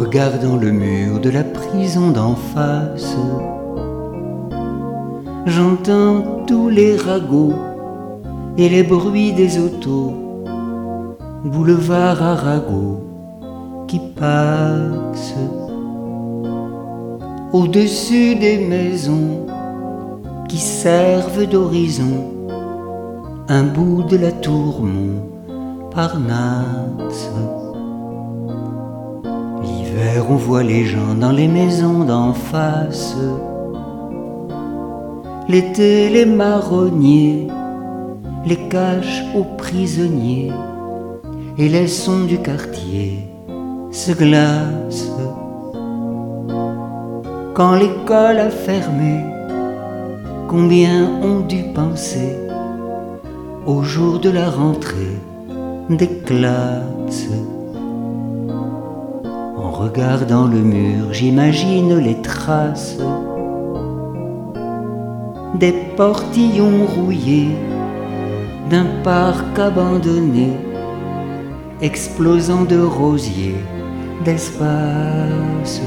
regardant le mur de la prison d'en face, j'entends tous les ragots et les bruits des autos, boulevard Arago qui passe. Au-dessus des maisons qui servent d'horizon, un bout de la tour Montparnasse. L'hiver on voit les gens dans les maisons d'en face, l'été les marronniers les cachent aux prisonniers, et les sons du quartier se glacent. Quand l'école a fermé, combien ont dû penser au jour de la rentrée des classes. En regardant le mur, j'imagine les traces des portillons rouillés d'un parc abandonné, explosant de rosiers d'espace,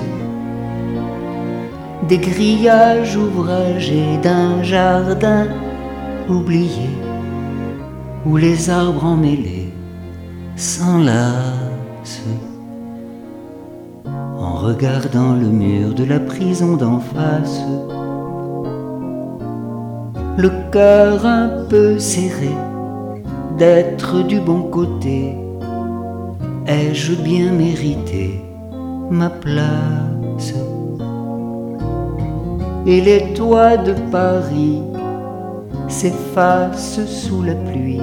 des grillages ouvragés d'un jardin oublié, où les arbres emmêlés s'enlacent. En regardant le mur de la prison d'en face, le cœur un peu serré d'être du bon côté, ai-je bien mérité ma place? Et les toits de Paris s'effacent sous la pluie,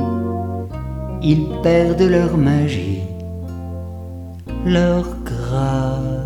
ils perdent leur magie, leur grâce.